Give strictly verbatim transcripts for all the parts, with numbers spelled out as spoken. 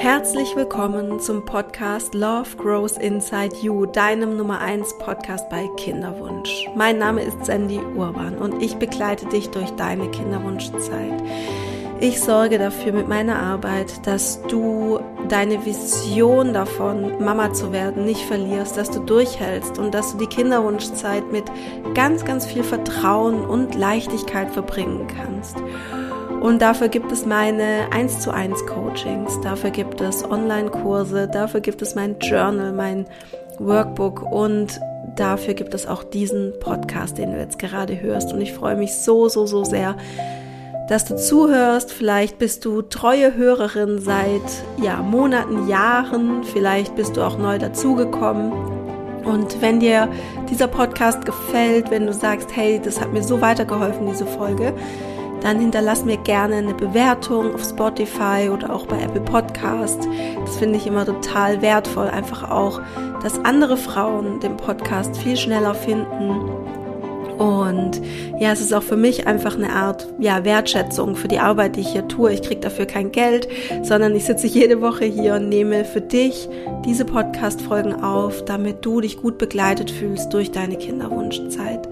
Herzlich willkommen zum Podcast Love Grows Inside You, deinem Nummer eins Podcast bei Kinderwunsch. Mein Name ist Sandy Urban und ich begleite dich durch deine Kinderwunschzeit. Ich sorge dafür mit meiner Arbeit, dass du deine Vision davon, Mama zu werden, nicht verlierst, dass du durchhältst und dass du die Kinderwunschzeit mit ganz, ganz viel Vertrauen und Leichtigkeit verbringen kannst. Und dafür gibt es meine eins zu eins Coachings, dafür gibt es Online-Kurse, dafür gibt es mein Journal, mein Workbook und dafür gibt es auch diesen Podcast, den du jetzt gerade hörst. Und ich freue mich so, so, so sehr, dass du zuhörst. Vielleicht bist du treue Hörerin seit ja, Monaten, Jahren, vielleicht bist du auch neu dazugekommen. Und wenn dir dieser Podcast gefällt, wenn du sagst, hey, das hat mir so weitergeholfen, diese Folge, dann hinterlass mir gerne eine Bewertung auf Spotify oder auch bei Apple Podcast. Das finde ich immer total wertvoll, einfach auch, dass andere Frauen den Podcast viel schneller finden. Und ja, es ist auch für mich einfach eine Art ja, Wertschätzung für die Arbeit, die ich hier tue. Ich kriege dafür kein Geld, sondern ich sitze jede Woche hier und nehme für dich diese Podcast-Folgen auf, damit du dich gut begleitet fühlst durch deine Kinderwunschzeit.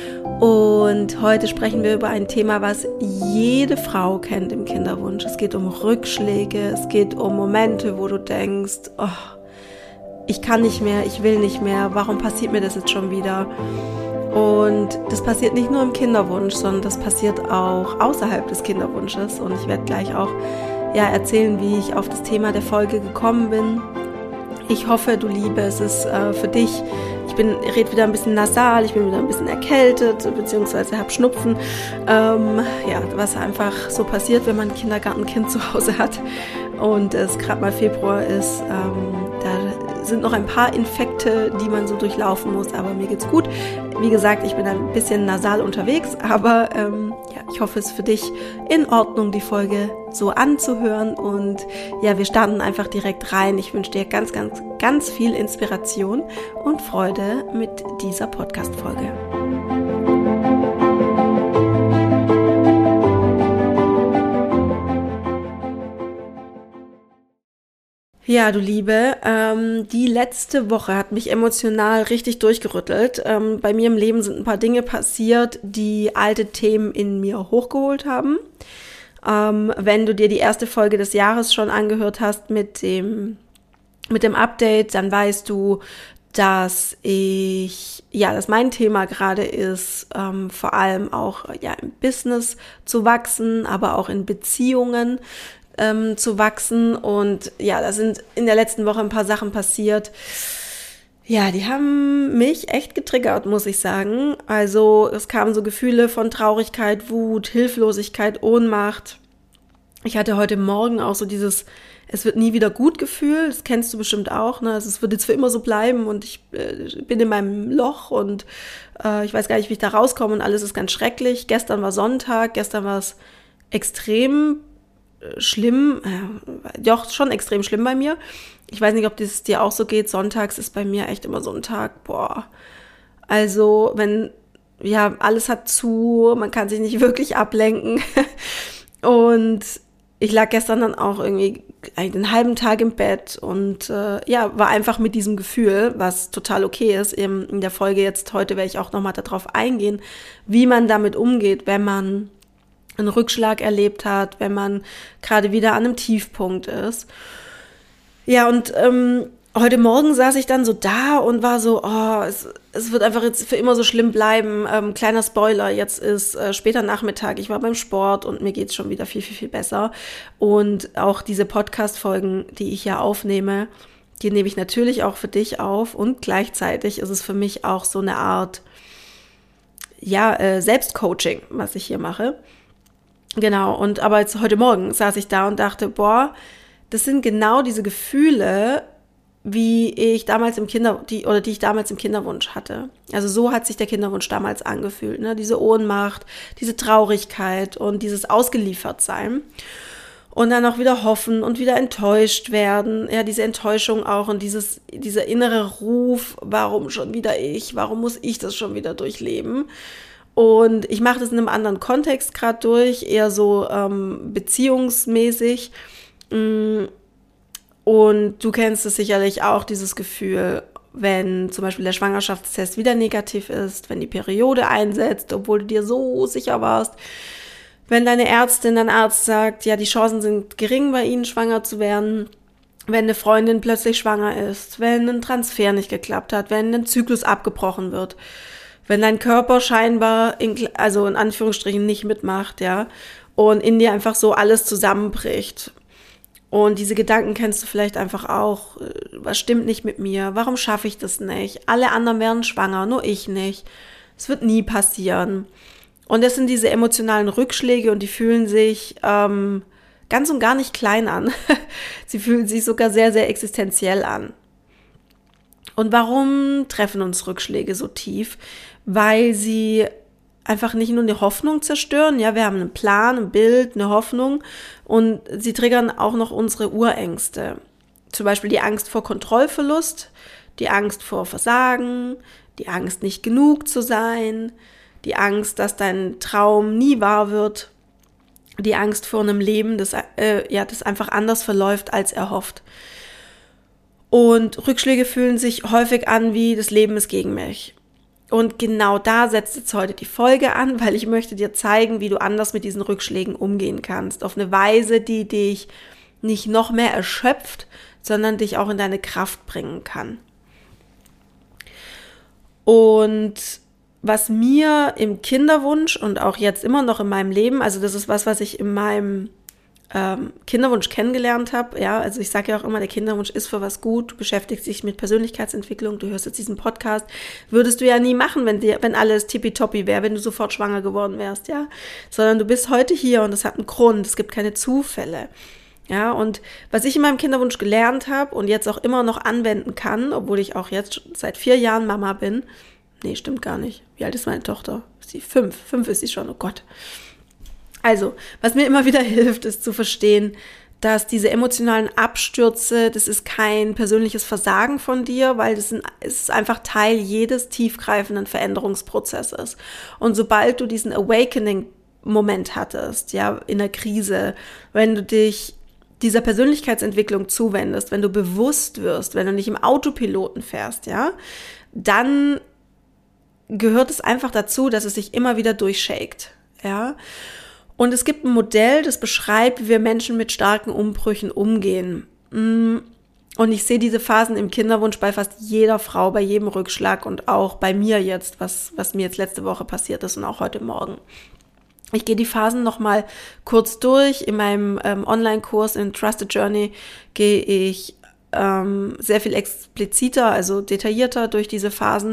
Und heute sprechen wir über ein Thema, was jede Frau kennt im Kinderwunsch. Es geht um Rückschläge, es geht um Momente, wo du denkst, oh, ich kann nicht mehr, ich will nicht mehr, warum passiert mir das jetzt schon wieder? Und das passiert nicht nur im Kinderwunsch, sondern das passiert auch außerhalb des Kinderwunsches. Und ich werde gleich auch ja, erzählen, wie ich auf das Thema der Folge gekommen bin. Ich hoffe, du Liebe, es ist äh, für dich, ich bin, rede wieder ein bisschen nasal, ich bin wieder ein bisschen erkältet, beziehungsweise habe Schnupfen, ähm, ja, was einfach so passiert, wenn man ein Kindergartenkind zu Hause hat und es gerade mal Februar ist, ähm, da sind noch ein paar Infekte, die man so durchlaufen muss, aber mir geht's gut. Wie gesagt, ich bin ein bisschen nasal unterwegs, aber ähm, ja, ich hoffe, es ist für dich in Ordnung, die Folge so anzuhören und ja, wir starten einfach direkt rein. Ich wünsche dir ganz, ganz, ganz viel Inspiration und Freude mit dieser Podcast-Folge. Ja, du Liebe, ähm, die letzte Woche hat mich emotional richtig durchgerüttelt. Ähm, bei mir im Leben sind ein paar Dinge passiert, die alte Themen in mir hochgeholt haben. Ähm, wenn du dir die erste Folge des Jahres schon angehört hast mit dem, mit dem Update, dann weißt du, dass ich, ja, dass mein Thema gerade ist, ähm, vor allem auch ja im Business zu wachsen, aber auch in Beziehungen ähm, zu wachsen. Und ja, da sind in der letzten Woche ein paar Sachen passiert. Ja, die haben mich echt getriggert, muss ich sagen. Also es kamen so Gefühle von Traurigkeit, Wut, Hilflosigkeit, Ohnmacht. Ich hatte heute Morgen auch so dieses es wird nie wieder gut Gefühl, das kennst du bestimmt auch, ne? Also es wird jetzt für immer so bleiben und ich äh, bin in meinem Loch und äh, ich weiß gar nicht, wie ich da rauskomme und alles ist ganz schrecklich. Gestern war Sonntag, gestern war es extrem äh, schlimm, äh, doch schon extrem schlimm bei mir. Ich weiß nicht, ob das dir auch so geht, sonntags ist bei mir echt immer so ein Tag, boah, also wenn, ja, alles hat zu, man kann sich nicht wirklich ablenken und ich lag gestern dann auch irgendwie einen halben Tag im Bett und äh, ja, war einfach mit diesem Gefühl, was total okay ist. Eben in der Folge jetzt heute werde ich auch nochmal darauf eingehen, wie man damit umgeht, wenn man einen Rückschlag erlebt hat, wenn man gerade wieder an einem Tiefpunkt ist. Ja, und ähm, heute Morgen saß ich dann so da und war so, oh, es, es wird einfach jetzt für immer so schlimm bleiben. Ähm, kleiner Spoiler, jetzt ist äh, später Nachmittag, ich war beim Sport und mir geht's schon wieder viel, viel, viel besser. Und auch diese Podcast-Folgen, die ich ja aufnehme, die nehme ich natürlich auch für dich auf und gleichzeitig ist es für mich auch so eine Art, ja, äh, Selbstcoaching, was ich hier mache. Genau, und aber jetzt heute Morgen saß ich da und dachte, boah, das sind genau diese Gefühle, wie ich damals im Kinder, die, oder die ich damals im Kinderwunsch hatte. Also so hat sich der Kinderwunsch damals angefühlt, ne? Diese Ohnmacht, diese Traurigkeit und dieses Ausgeliefertsein. Und dann auch wieder hoffen und wieder enttäuscht werden. Ja, diese Enttäuschung auch und dieses, dieser innere Ruf, warum schon wieder ich? Warum muss ich das schon wieder durchleben? Und ich mache das in einem anderen Kontext gerade durch, eher so ähm, beziehungsmäßig. Und du kennst es sicherlich auch, dieses Gefühl, wenn zum Beispiel der Schwangerschaftstest wieder negativ ist, wenn die Periode einsetzt, obwohl du dir so sicher warst, wenn deine Ärztin, dein Arzt sagt, ja, die Chancen sind gering, bei ihnen schwanger zu werden, wenn eine Freundin plötzlich schwanger ist, wenn ein Transfer nicht geklappt hat, wenn ein Zyklus abgebrochen wird, wenn dein Körper scheinbar, in, also in Anführungsstrichen, nicht mitmacht, ja, und in dir einfach so alles zusammenbricht. Und diese Gedanken kennst du vielleicht einfach auch. Was stimmt nicht mit mir? Warum schaffe ich das nicht? Alle anderen werden schwanger, nur ich nicht. Es wird nie passieren. Und das sind diese emotionalen Rückschläge und die fühlen sich ähm, ganz und gar nicht klein an. Sie fühlen sich sogar sehr, sehr existenziell an. Und warum treffen uns Rückschläge so tief? Weil sie einfach nicht nur eine Hoffnung zerstören, ja, wir haben einen Plan, ein Bild, eine Hoffnung und sie triggern auch noch unsere Urängste. Zum Beispiel die Angst vor Kontrollverlust, die Angst vor Versagen, die Angst, nicht genug zu sein, die Angst, dass dein Traum nie wahr wird, die Angst vor einem Leben, das, äh, ja, das einfach anders verläuft als erhofft. Und Rückschläge fühlen sich häufig an wie, das Leben ist gegen mich. Und genau da setzt jetzt heute die Folge an, weil ich möchte dir zeigen, wie du anders mit diesen Rückschlägen umgehen kannst. Auf eine Weise, die dich nicht noch mehr erschöpft, sondern dich auch in deine Kraft bringen kann. Und was mir im Kinderwunsch und auch jetzt immer noch in meinem Leben, also das ist was, was ich in meinem ähm, Kinderwunsch kennengelernt habe, ja, also ich sage ja auch immer, der Kinderwunsch ist für was gut, du beschäftigst dich mit Persönlichkeitsentwicklung, du hörst jetzt diesen Podcast, würdest du ja nie machen, wenn dir, wenn alles tippitoppi wäre, wenn du sofort schwanger geworden wärst, ja, sondern du bist heute hier und das hat einen Grund, es gibt keine Zufälle, ja, und was ich in meinem Kinderwunsch gelernt habe und jetzt auch immer noch anwenden kann, obwohl ich auch jetzt seit vier Jahren Mama bin, nee, stimmt gar nicht, wie alt ist meine Tochter? Ist sie fünf? Fünf ist sie schon, oh Gott. Also, was mir immer wieder hilft, ist zu verstehen, dass diese emotionalen Abstürze, das ist kein persönliches Versagen von dir, weil das ist einfach Teil jedes tiefgreifenden Veränderungsprozesses. Und sobald du diesen Awakening-Moment hattest, ja, in der Krise, wenn du dich dieser Persönlichkeitsentwicklung zuwendest, wenn du bewusst wirst, wenn du nicht im Autopiloten fährst, ja, dann gehört es einfach dazu, dass es sich immer wieder durchshakt, ja. Und es gibt ein Modell, das beschreibt, wie wir Menschen mit starken Umbrüchen umgehen. Und ich sehe diese Phasen im Kinderwunsch bei fast jeder Frau, bei jedem Rückschlag und auch bei mir jetzt, was, was mir jetzt letzte Woche passiert ist und auch heute Morgen. Ich gehe die Phasen nochmal kurz durch. In meinem ähm, Online-Kurs in Trusted Journey gehe ich ähm, sehr viel expliziter, also detaillierter durch diese Phasen.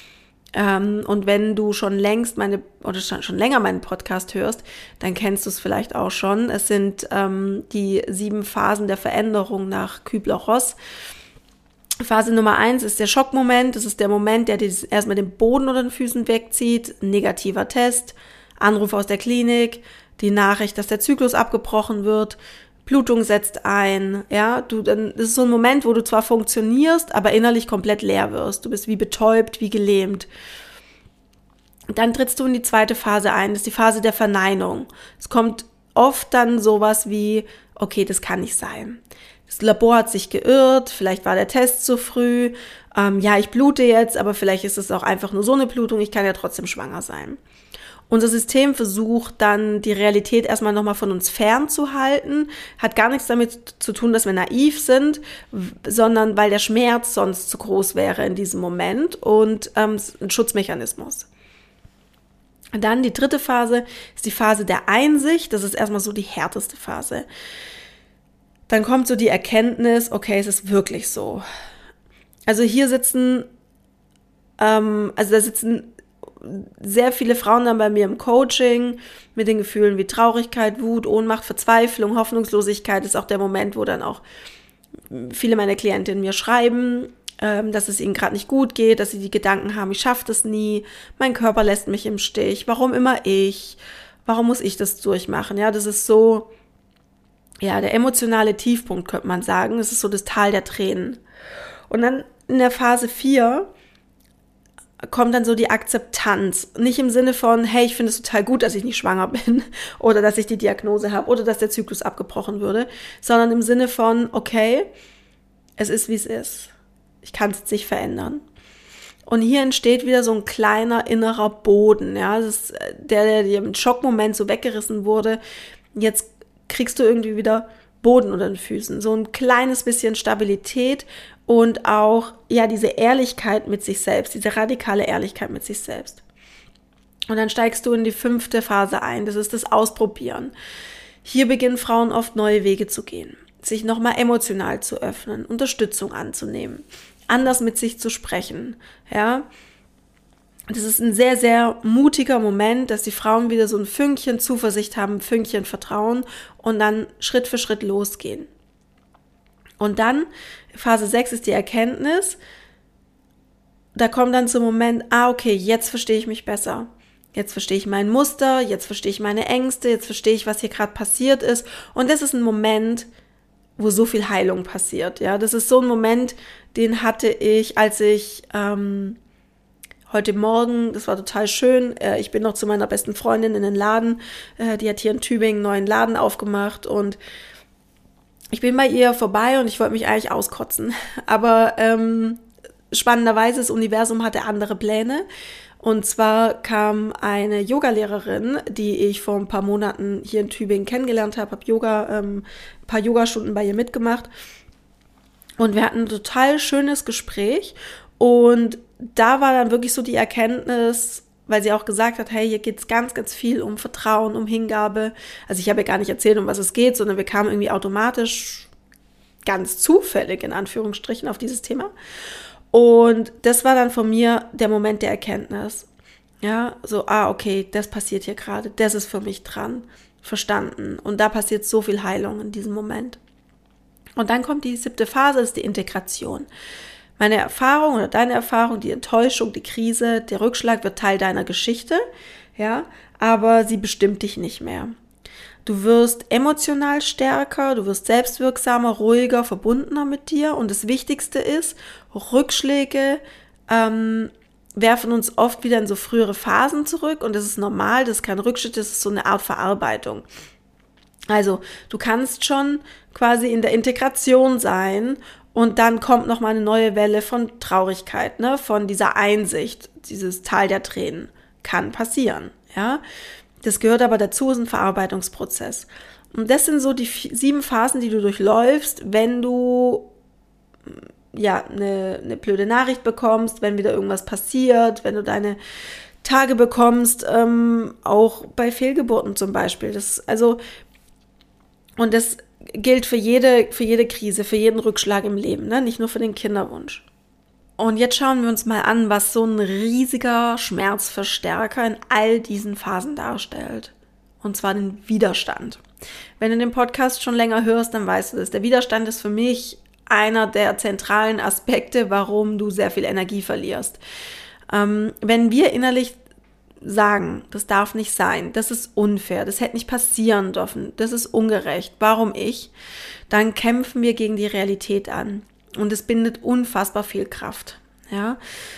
Und wenn du schon längst meine oder schon länger meinen Podcast hörst, dann kennst du es vielleicht auch schon. Es sind ähm, die sieben Phasen der Veränderung nach Kübler-Ross. Phase Nummer eins ist der Schockmoment. Das ist der Moment, der dir erstmal den Boden unter den Füßen wegzieht. Negativer Test, Anruf aus der Klinik, die Nachricht, dass der Zyklus abgebrochen wird. Blutung setzt ein, ja, du, dann, das ist so ein Moment, wo du zwar funktionierst, aber innerlich komplett leer wirst. Du bist wie betäubt, wie gelähmt. Dann trittst du in die zweite Phase ein, das ist die Phase der Verneinung. Es kommt oft dann sowas wie, okay, das kann nicht sein. Das Labor hat sich geirrt, vielleicht war der Test zu früh, ähm, ja, ich blute jetzt, aber vielleicht ist es auch einfach nur so eine Blutung, ich kann ja trotzdem schwanger sein. Unser System versucht dann, die Realität erstmal nochmal von uns fernzuhalten, hat gar nichts damit zu tun, dass wir naiv sind, sondern weil der Schmerz sonst zu groß wäre in diesem Moment und ähm, ein Schutzmechanismus. Dann die dritte Phase ist die Phase der Einsicht, das ist erstmal so die härteste Phase. Dann kommt so die Erkenntnis, okay, es ist wirklich so. Also hier sitzen, ähm, also da sitzen sehr viele Frauen dann bei mir im Coaching mit den Gefühlen wie Traurigkeit, Wut, Ohnmacht, Verzweiflung, Hoffnungslosigkeit ist auch der Moment, wo dann auch viele meiner Klientinnen mir schreiben, ähm, dass es ihnen gerade nicht gut geht, dass sie die Gedanken haben, ich schaffe das nie, mein Körper lässt mich im Stich, warum immer ich, warum muss ich das durchmachen? Ja, das ist so, ja, der emotionale Tiefpunkt, könnte man sagen, das ist so das Tal der Tränen. Und dann in der Phase vier kommt dann so die Akzeptanz. Nicht im Sinne von, hey, ich finde es total gut, dass ich nicht schwanger bin oder dass ich die Diagnose habe oder dass der Zyklus abgebrochen würde, sondern im Sinne von, okay, Es ist, wie es ist. Ich kann es nicht verändern. Und hier entsteht wieder so ein kleiner innerer Boden, ja, das ist der, der dir im Schockmoment so weggerissen wurde. Jetzt kriegst du irgendwie wieder Boden unter den Füßen, so ein kleines bisschen Stabilität und auch, ja, diese Ehrlichkeit mit sich selbst, diese radikale Ehrlichkeit mit sich selbst. Und dann steigst du in die fünfte Phase ein, das ist das Ausprobieren. Hier beginnen Frauen oft neue Wege zu gehen, sich nochmal emotional zu öffnen, Unterstützung anzunehmen, anders mit sich zu sprechen, ja. Das ist ein sehr, sehr mutiger Moment, dass die Frauen wieder so ein Fünkchen Zuversicht haben, ein Fünkchen Vertrauen und dann Schritt für Schritt losgehen. Und dann, Phase sechs ist die Erkenntnis, da kommt dann zum Moment, ah, okay, jetzt verstehe ich mich besser. Jetzt verstehe ich mein Muster, jetzt verstehe ich meine Ängste, jetzt verstehe ich, was hier gerade passiert ist. Und das ist ein Moment, wo so viel Heilung passiert. Ja, das ist so ein Moment, den hatte ich, als ich ähm, heute Morgen, das war total schön, äh, ich bin noch zu meiner besten Freundin in den Laden, äh, die hat hier in Tübingen einen neuen Laden aufgemacht und ich bin bei ihr vorbei und ich wollte mich eigentlich auskotzen. Aber ähm, spannenderweise, das Universum hatte andere Pläne. Und zwar kam eine Yogalehrerin, die ich vor ein paar Monaten hier in Tübingen kennengelernt habe, habe Yoga, ähm, ein paar Yogastunden bei ihr mitgemacht. Und wir hatten ein total schönes Gespräch. Und da war dann wirklich so die Erkenntnis, weil sie auch gesagt hat, hey, hier geht's ganz, ganz viel um Vertrauen, um Hingabe. Also ich habe ihr gar nicht erzählt, um was es geht, sondern wir kamen irgendwie automatisch, ganz zufällig in Anführungsstrichen, auf dieses Thema. Und das war dann von mir der Moment der Erkenntnis. Ja, so, ah, okay, das passiert hier gerade, das ist für mich dran, verstanden. Und da passiert so viel Heilung in diesem Moment. Und dann kommt die siebte Phase, das ist die Integration. Meine Erfahrung oder deine Erfahrung, die Enttäuschung, die Krise, der Rückschlag wird Teil deiner Geschichte, ja, aber sie bestimmt dich nicht mehr. Du wirst emotional stärker, du wirst selbstwirksamer, ruhiger, verbundener mit dir. Und das Wichtigste ist, Rückschläge ähm, werfen uns oft wieder in so frühere Phasen zurück. Und das ist normal, das ist kein Rückschritt, das ist so eine Art Verarbeitung. Also du kannst schon quasi in der Integration sein und dann kommt nochmal eine neue Welle von Traurigkeit, ne, von dieser Einsicht, dieses Tal der Tränen. Kann passieren, ja. Das gehört aber dazu, ist ein Verarbeitungsprozess. Und das sind so die sieben Phasen, die du durchläufst, wenn du ja eine, eine blöde Nachricht bekommst, wenn wieder irgendwas passiert, wenn du deine Tage bekommst, ähm, auch bei Fehlgeburten zum Beispiel. Das, also, und das gilt für jede, für jede Krise, für jeden Rückschlag im Leben, ne? Nicht nur für den Kinderwunsch. Und jetzt schauen wir uns mal an, was so ein riesiger Schmerzverstärker in all diesen Phasen darstellt. Und zwar den Widerstand. Wenn du den Podcast schon länger hörst, dann weißt du das. Der Widerstand ist für mich einer der zentralen Aspekte, warum du sehr viel Energie verlierst. Ähm, wenn wir innerlich sagen, das darf nicht sein, das ist unfair, das hätte nicht passieren dürfen, das ist ungerecht, warum ich, dann kämpfen wir gegen die Realität an. Und es bindet unfassbar viel Kraft, ja.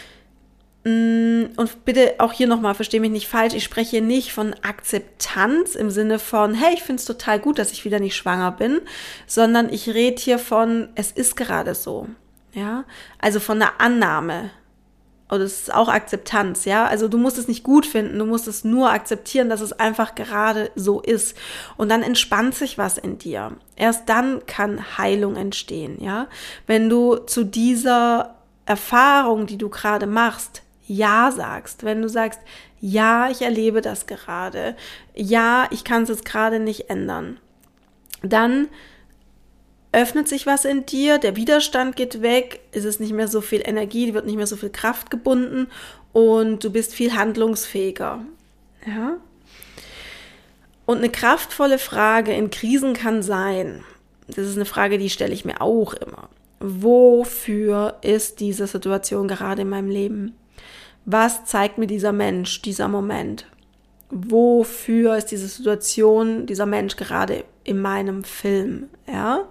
Und bitte auch hier nochmal, verstehe mich nicht falsch, ich spreche hier nicht von Akzeptanz im Sinne von, hey, ich finde es total gut, dass ich wieder nicht schwanger bin, sondern ich rede hier von, es ist gerade so, ja. Also von der Annahme. Oder es ist auch Akzeptanz, ja. Also du musst es nicht gut finden, du musst es nur akzeptieren, dass es einfach gerade so ist. Und dann entspannt sich was in dir. Erst dann kann Heilung entstehen, ja. Wenn du zu dieser Erfahrung, die du gerade machst, Ja sagst. Wenn du sagst, ja, ich erlebe das gerade. Ja, ich kann es jetzt gerade nicht ändern. Dann öffnet sich was in dir, der Widerstand geht weg, es ist nicht mehr so viel Energie, wird nicht mehr so viel Kraft gebunden und du bist viel handlungsfähiger. Ja? Und eine kraftvolle Frage in Krisen kann sein, das ist eine Frage, die stelle ich mir auch immer. Wofür ist diese Situation gerade in meinem Leben? Was zeigt mir dieser Mensch, dieser Moment? Wofür ist diese Situation, dieser Mensch gerade in meinem Film, ja?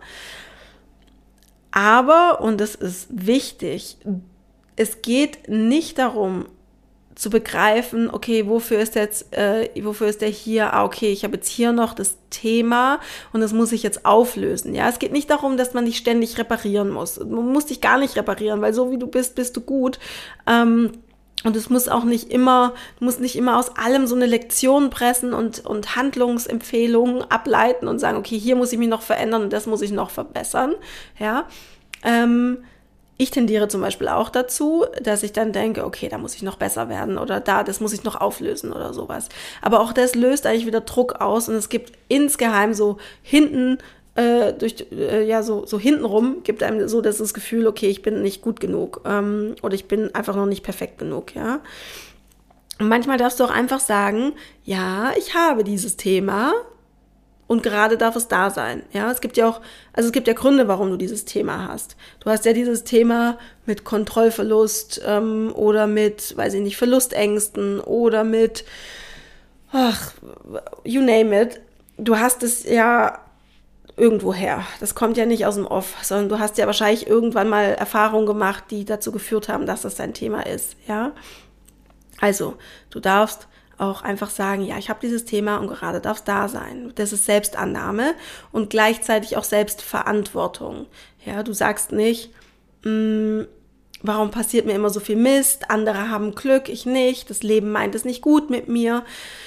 Aber, und das ist wichtig, es geht nicht darum, zu begreifen, okay, wofür ist jetzt, äh, wofür ist der hier? Ah, okay, ich habe jetzt hier noch das Thema und das muss ich jetzt auflösen. Ja, es geht nicht darum, dass man dich ständig reparieren muss. Man muss dich gar nicht reparieren, weil so wie du bist, bist du gut. Ähm, und es muss auch nicht immer, du musst nicht immer aus allem so eine Lektion pressen und, und Handlungsempfehlungen ableiten und sagen, okay, hier muss ich mich noch verändern und das muss ich noch verbessern. Ja, ähm, Ich tendiere zum Beispiel auch dazu, dass ich dann denke, okay, da muss ich noch besser werden oder da, das muss ich noch auflösen oder sowas. Aber auch das löst eigentlich wieder Druck aus und es gibt insgeheim so hinten, äh, durch, äh, ja, so, so hintenrum gibt einem so das Gefühl, okay, ich bin nicht gut genug ähm, oder ich bin einfach noch nicht perfekt genug, ja. Und manchmal darfst du auch einfach sagen, ja, ich habe dieses Thema, und gerade darf es da sein. Ja, es gibt ja auch, also es gibt ja Gründe, warum du dieses Thema hast. Du hast ja dieses Thema mit Kontrollverlust ähm, oder mit, weiß ich nicht, Verlustängsten oder mit, ach, you name it. Du hast es ja irgendwoher. Das kommt ja nicht aus dem Off, sondern du hast ja wahrscheinlich irgendwann mal Erfahrungen gemacht, die dazu geführt haben, dass das dein Thema ist. Ja, also du darfst auch einfach sagen, ja, ich habe dieses Thema und gerade darf es da sein. Das ist Selbstannahme und gleichzeitig auch Selbstverantwortung. Ja, du sagst nicht, mh, warum passiert mir immer so viel Mist? Andere haben Glück, ich nicht. Das Leben meint es nicht gut mit mir.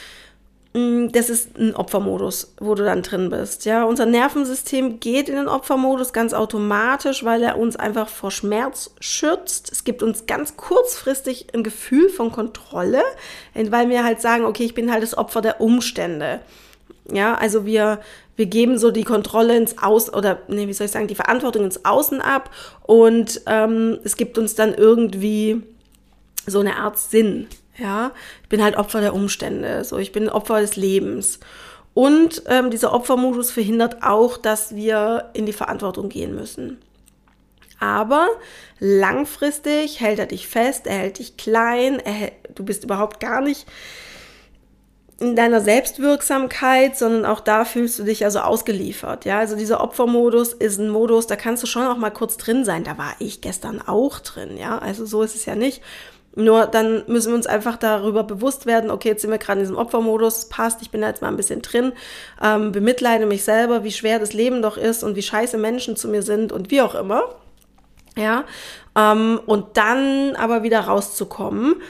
Das ist ein Opfermodus, wo du dann drin bist. Ja, unser Nervensystem geht in den Opfermodus ganz automatisch, weil er uns einfach vor Schmerz schützt. Es gibt uns ganz kurzfristig ein Gefühl von Kontrolle, weil wir halt sagen, okay, ich bin halt das Opfer der Umstände. Ja, also wir wir geben so die Kontrolle ins Außen oder nee, wie soll ich sagen, die Verantwortung ins Außen ab und ähm, es gibt uns dann irgendwie so eine Art Sinn. Ja, ich bin halt Opfer der Umstände, so ich bin Opfer des Lebens. Und ähm, dieser Opfermodus verhindert auch, dass wir in die Verantwortung gehen müssen. Aber langfristig hält er dich fest, er hält dich klein, er hält, du bist überhaupt gar nicht in deiner Selbstwirksamkeit, sondern auch da fühlst du dich also ausgeliefert. Ja, also dieser Opfermodus ist ein Modus, da kannst du schon auch mal kurz drin sein. Da war ich gestern auch drin. Ja, also so ist es ja nicht. Nur dann müssen wir uns einfach darüber bewusst werden, okay, jetzt sind wir gerade in diesem Opfermodus, es passt, ich bin da jetzt mal ein bisschen drin, ähm, bemitleide mich selber, wie schwer das Leben doch ist und wie scheiße Menschen zu mir sind und wie auch immer. Ja, ähm, und dann aber wieder rauszukommen.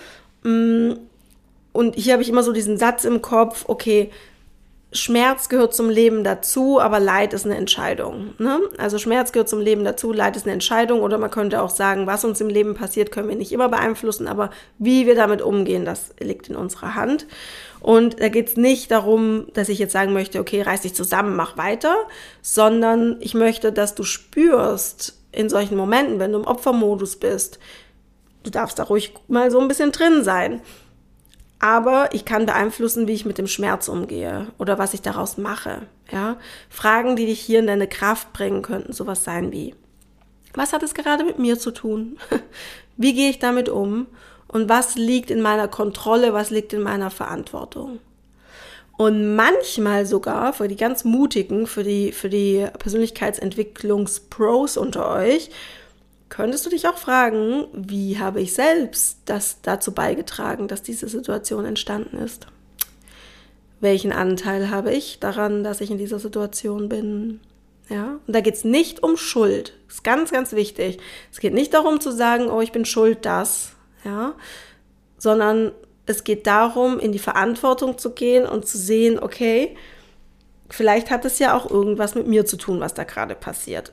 Und hier habe ich immer so diesen Satz im Kopf, okay, Schmerz gehört zum Leben dazu, aber Leid ist eine Entscheidung. Ne? Also Schmerz gehört zum Leben dazu, Leid ist eine Entscheidung. Oder man könnte auch sagen, was uns im Leben passiert, können wir nicht immer beeinflussen, aber wie wir damit umgehen, das liegt in unserer Hand. Und da geht es nicht darum, dass ich jetzt sagen möchte, okay, reiß dich zusammen, mach weiter, sondern ich möchte, dass du spürst in solchen Momenten, wenn du im Opfermodus bist, du darfst da ruhig mal so ein bisschen drin sein. Aber ich kann beeinflussen, wie ich mit dem Schmerz umgehe oder was ich daraus mache. Ja? Fragen, die dich hier in deine Kraft bringen, könnten sowas sein wie, was hat es gerade mit mir zu tun? Wie gehe ich damit um? Und was liegt in meiner Kontrolle, was liegt in meiner Verantwortung? Und manchmal sogar, für die ganz Mutigen, für die, für die Persönlichkeitsentwicklungspros unter euch, könntest du dich auch fragen, wie habe ich selbst das dazu beigetragen, dass diese Situation entstanden ist? Welchen Anteil habe ich daran, dass ich in dieser Situation bin? Ja, und da geht es nicht um Schuld. Das ist ganz, ganz wichtig. Es geht nicht darum zu sagen, oh, ich bin schuld, das, ja, sondern es geht darum, in die Verantwortung zu gehen und zu sehen, okay, vielleicht hat es ja auch irgendwas mit mir zu tun, was da gerade passiert.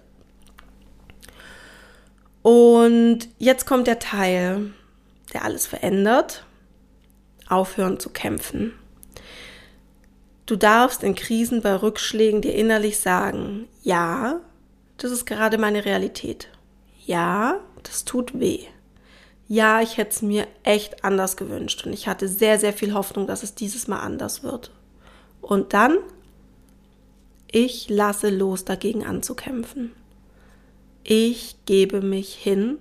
Und jetzt kommt der Teil, der alles verändert. Aufhören zu kämpfen. Du darfst in Krisen bei Rückschlägen dir innerlich sagen, ja, das ist gerade meine Realität. Ja, das tut weh. Ja, ich hätte es mir echt anders gewünscht und ich hatte sehr, sehr viel Hoffnung, dass es dieses Mal anders wird. Und dann, ich lasse los, dagegen anzukämpfen. Ich gebe mich hin.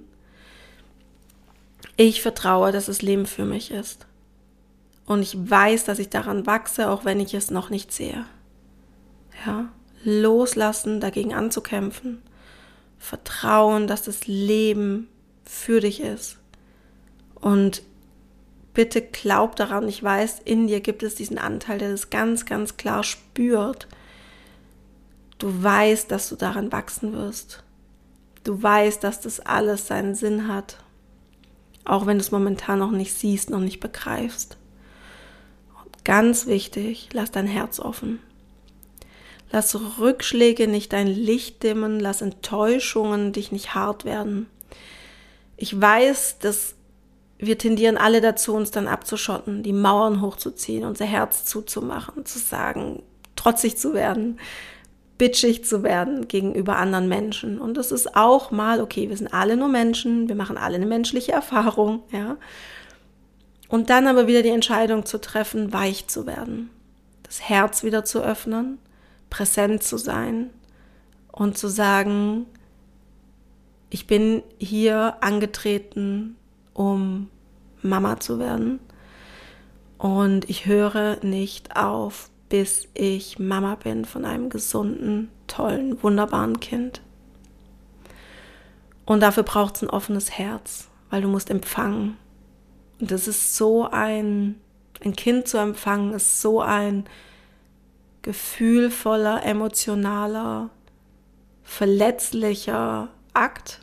Ich vertraue, dass das Leben für mich ist. Und ich weiß, dass ich daran wachse, auch wenn ich es noch nicht sehe. Ja, loslassen, dagegen anzukämpfen. Vertrauen, dass das Leben für dich ist. Und bitte glaub daran, ich weiß, in dir gibt es diesen Anteil, der das ganz, ganz klar spürt. Du weißt, dass du daran wachsen wirst. Du weißt, dass das alles seinen Sinn hat. Auch wenn du es momentan noch nicht siehst, noch nicht begreifst. Und ganz wichtig, lass dein Herz offen. Lass Rückschläge nicht dein Licht dimmen, lass Enttäuschungen dich nicht hart werden. Ich weiß, dass wir tendieren alle dazu, uns dann abzuschotten, die Mauern hochzuziehen, unser Herz zuzumachen, zu sagen, trotzig zu werden, bitchig zu werden gegenüber anderen Menschen. Und das ist auch mal, okay, wir sind alle nur Menschen, wir machen alle eine menschliche Erfahrung, ja. Und dann aber wieder die Entscheidung zu treffen, weich zu werden, das Herz wieder zu öffnen, präsent zu sein und zu sagen, ich bin hier angetreten, um Mama zu werden und ich höre nicht auf, bis ich Mama bin von einem gesunden, tollen, wunderbaren Kind. Und dafür braucht es ein offenes Herz, weil du musst empfangen. Und das ist so ein, ein Kind zu empfangen, ist so ein gefühlvoller, emotionaler, verletzlicher Akt.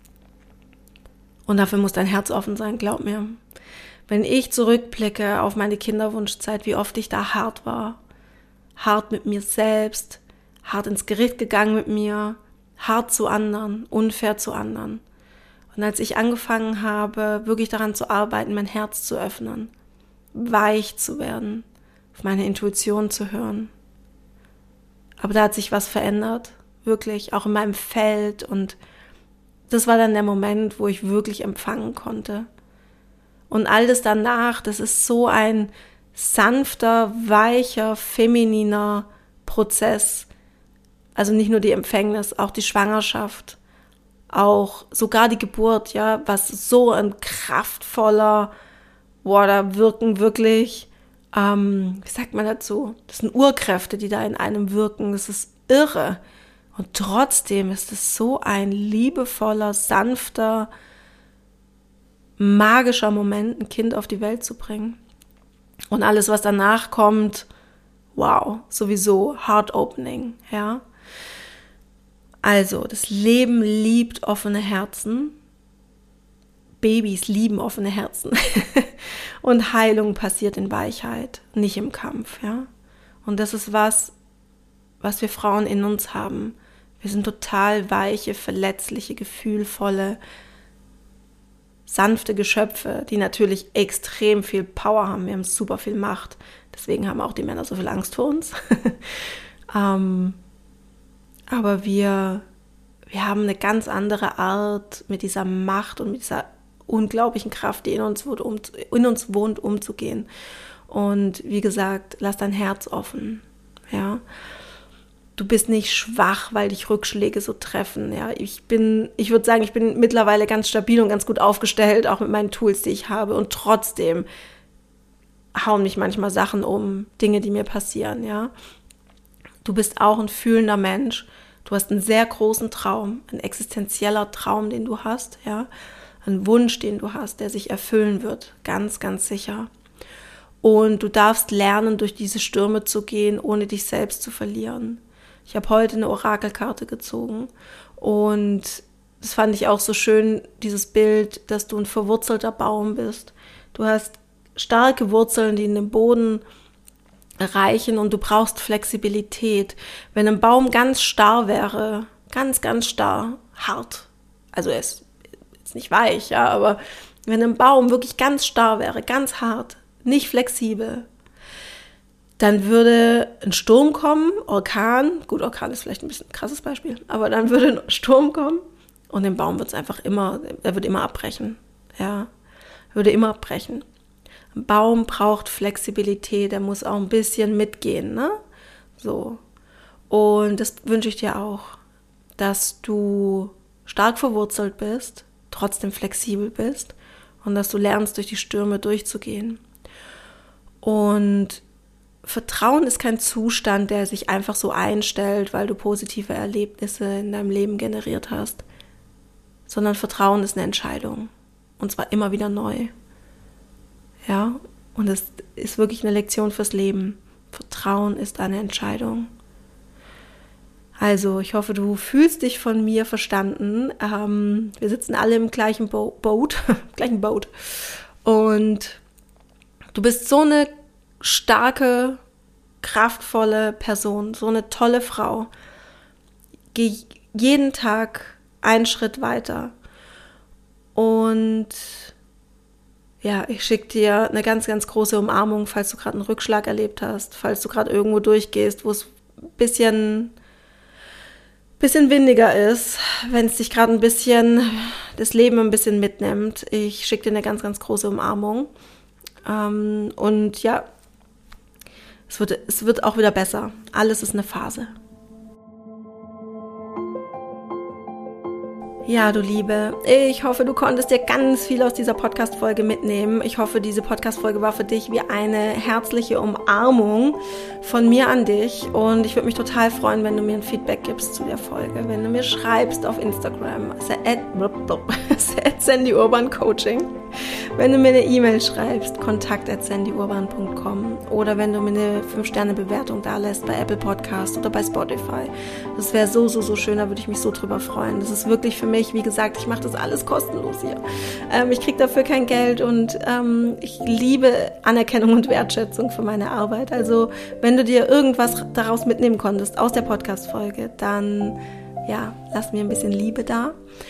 Und dafür muss dein Herz offen sein, glaub mir. Wenn ich zurückblicke auf meine Kinderwunschzeit, wie oft ich da hart war, hart mit mir selbst, hart ins Gericht gegangen mit mir, hart zu anderen, unfair zu anderen. Und als ich angefangen habe, wirklich daran zu arbeiten, mein Herz zu öffnen, weich zu werden, auf meine Intuition zu hören. Aber da hat sich was verändert, wirklich, auch in meinem Feld. Und das war dann der Moment, wo ich wirklich empfangen konnte. Und all das danach, das ist so ein sanfter, weicher, femininer Prozess. Also nicht nur die Empfängnis, auch die Schwangerschaft, auch sogar die Geburt, ja, was so ein kraftvoller, boah, da wirken wirklich, ähm, wie sagt man dazu? Das sind Urkräfte, die da in einem wirken, das ist irre. Und trotzdem ist es so ein liebevoller, sanfter, magischer Moment, ein Kind auf die Welt zu bringen. Und alles, was danach kommt, wow, sowieso heart-opening, ja. Also, das Leben liebt offene Herzen. Babys lieben offene Herzen. Und Heilung passiert in Weichheit, nicht im Kampf, ja. Und das ist was, was wir Frauen in uns haben. Wir sind total weiche, verletzliche, gefühlvolle, sanfte Geschöpfe, die natürlich extrem viel Power haben. Wir haben super viel Macht. Deswegen haben auch die Männer so viel Angst vor uns. ähm, aber wir, wir haben eine ganz andere Art, mit dieser Macht und mit dieser unglaublichen Kraft, die in uns wohnt, um, in uns wohnt, umzugehen. Und wie gesagt, lass dein Herz offen. Ja. Du bist nicht schwach, weil dich Rückschläge so treffen. Ja, ich bin, ich würde sagen, ich bin mittlerweile ganz stabil und ganz gut aufgestellt, auch mit meinen Tools, die ich habe. Und trotzdem hauen mich manchmal Sachen um, Dinge, die mir passieren. Ja, du bist auch ein fühlender Mensch. Du hast einen sehr großen Traum, ein existenzieller Traum, den du hast. Ja, ein Wunsch, den du hast, der sich erfüllen wird, ganz, ganz sicher. Und du darfst lernen, durch diese Stürme zu gehen, ohne dich selbst zu verlieren. Ich habe heute eine Orakelkarte gezogen und das fand ich auch so schön, dieses Bild, dass du ein verwurzelter Baum bist. Du hast starke Wurzeln, die in den Boden reichen und du brauchst Flexibilität. Wenn ein Baum ganz starr wäre, ganz, ganz starr, hart, also er ist jetzt nicht weich, ja, aber wenn ein Baum wirklich ganz starr wäre, ganz hart, nicht flexibel, dann würde ein Sturm kommen, Orkan, gut, Orkan ist vielleicht ein bisschen ein krasses Beispiel, aber dann würde ein Sturm kommen und dem Baum wird es einfach immer, er wird immer abbrechen, ja, er würde immer abbrechen. Ein Baum braucht Flexibilität, er muss auch ein bisschen mitgehen, ne, so. Und das wünsche ich dir auch, dass du stark verwurzelt bist, trotzdem flexibel bist und dass du lernst, durch die Stürme durchzugehen. Und Vertrauen ist kein Zustand, der sich einfach so einstellt, weil du positive Erlebnisse in deinem Leben generiert hast, sondern Vertrauen ist eine Entscheidung und zwar immer wieder neu. Ja, und es ist wirklich eine Lektion fürs Leben. Vertrauen ist eine Entscheidung. Also, ich hoffe, du fühlst dich von mir verstanden. Ähm, wir sitzen alle im gleichen Bo- Boot, gleichen Boot. Und du bist so eine starke, kraftvolle Person, so eine tolle Frau. Geh jeden Tag einen Schritt weiter. Und ja, ich schicke dir eine ganz, ganz große Umarmung, falls du gerade einen Rückschlag erlebt hast, falls du gerade irgendwo durchgehst, wo es ein bisschen, bisschen windiger ist, wenn es dich gerade ein bisschen, das Leben ein bisschen mitnimmt. Ich schicke dir eine ganz, ganz große Umarmung. Ähm, und ja, es wird, es wird auch wieder besser. Alles ist eine Phase. Ja, du Liebe, ich hoffe, du konntest dir ganz viel aus dieser Podcast-Folge mitnehmen. Ich hoffe, diese Podcast-Folge war für dich wie eine herzliche Umarmung von mir an dich. Und ich würde mich total freuen, wenn du mir ein Feedback gibst zu der Folge. Wenn du mir schreibst auf Instagram, at sandy urban coaching. Wenn du mir eine E-Mail schreibst, kontakt at sandy urban punkt com. Oder wenn du mir eine fünf Sterne Bewertung da lässt bei Apple Podcast oder bei Spotify. Das wäre so, so, so schön, da würde ich mich so drüber freuen. Das ist wirklich für mich, wie gesagt, ich mache das alles kostenlos hier. Ähm, ich kriege dafür kein Geld und ähm, ich liebe Anerkennung und Wertschätzung für meine Arbeit. Also wenn du dir irgendwas daraus mitnehmen konntest aus der Podcast-Folge, dann ja, lass mir ein bisschen Liebe da.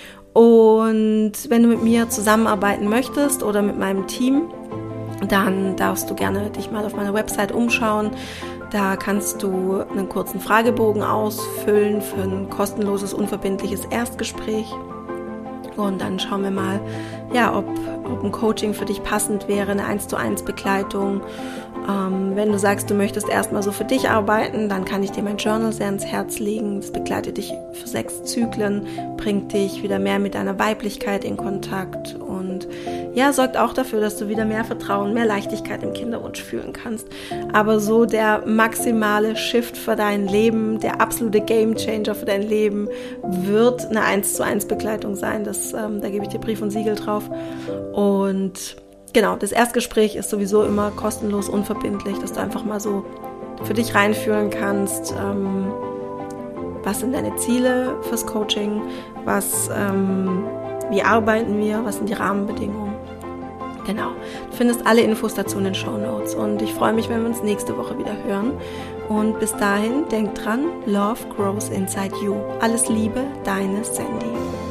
Und wenn du mit mir zusammenarbeiten möchtest oder mit meinem Team, dann darfst du gerne dich mal auf meiner Website umschauen. Da kannst du einen kurzen Fragebogen ausfüllen für ein kostenloses, unverbindliches Erstgespräch. Und dann schauen wir mal, ja, ob, ob ein Coaching für dich passend wäre, eine eins zu eins Begleitung. Ähm, wenn du sagst, du möchtest erstmal so für dich arbeiten, dann kann ich dir mein Journal sehr ans Herz legen. Das begleitet dich für sechs Zyklen, bringt dich wieder mehr mit deiner Weiblichkeit in Kontakt und ja, sorgt auch dafür, dass du wieder mehr Vertrauen, mehr Leichtigkeit im Kinderwunsch fühlen kannst. Aber so der maximale Shift für dein Leben, der absolute Gamechanger für dein Leben wird eine eins zu eins Begleitung sein. Das, ähm, da gebe ich dir Brief und Siegel drauf. Und genau, das Erstgespräch ist sowieso immer kostenlos, unverbindlich, dass du einfach mal so für dich reinfühlen kannst, ähm, was sind deine Ziele fürs Coaching, was, ähm, wie arbeiten wir, was sind die Rahmenbedingungen. Genau, du findest alle Infos dazu in den Shownotes und ich freue mich, wenn wir uns nächste Woche wieder hören. Und bis dahin, denk dran, Love grows inside you. Alles Liebe, deine Sandy.